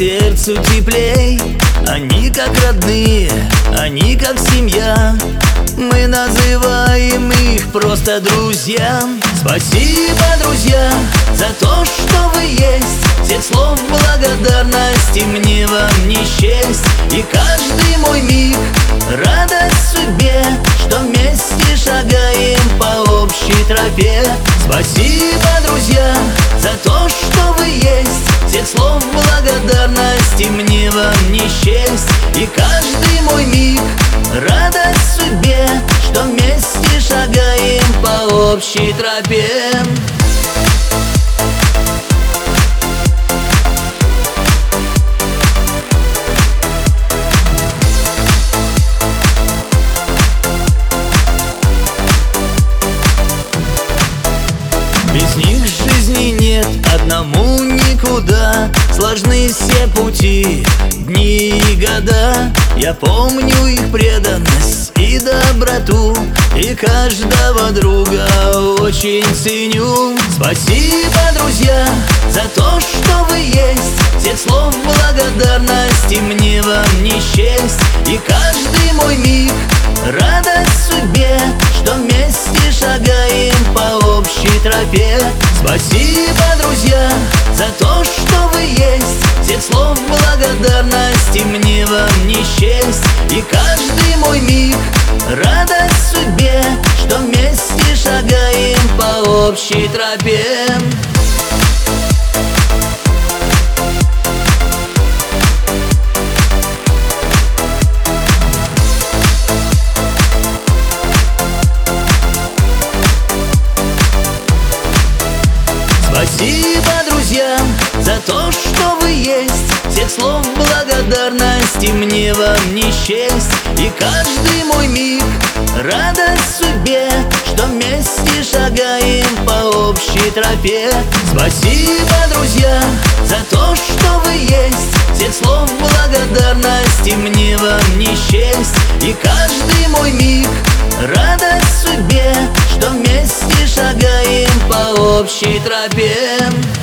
сердцу теплей. Они как родные, они как семья. Мы называем их просто друзья. Спасибо, друзья, за то, что вы есть. Всех слов благодарности мне вам не счесть. И каждый мой миг радость судьбе, что вместе шагаем по общей тропе. Спасибо, друзья, за то, что вы есть. Всех слов благодарности мне вам не счесть. И каждый мой миг радость судьбе, что вместе шагаем по общей тропе. Без них жизни нет, одному никуда. Сложны все пути, дни и года. Я помню их преданность и доброту, и каждого друга очень ценю. Спасибо, друзья, за то, что вы есть. Всех слов благодарности мне вам не счесть. И каждый мой миг радость судьбе, что вместе шагаем по общей тропе. Спасибо, друзья, за то, что вы есть. Всех слов благодарности мне вам не счесть. И каждый мой миг радость судьбе, что вместе шагаем по общей тропе. Спасибо, друзья, за то, что вы есть. Всех слов благодарности мне вам не счесть. И каждый мой миг радость судьбе, что вместе шагаем по общей тропе. Спасибо, друзья, за то, что вы есть. Всех слов благодарности мне вам не счесть. И каждый мой миг радость судьбе, что вместе шагаем по общей тропе.